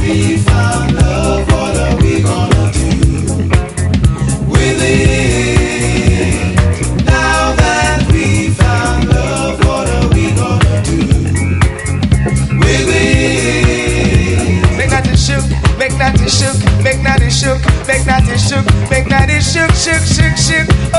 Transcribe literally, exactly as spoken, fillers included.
we found love, what are we gonna do with it? Now that we found love, what are we gonna do with it? Make that shook, make that shook, make that shook, make that shook, make that shook, shook, shook, shook, shook.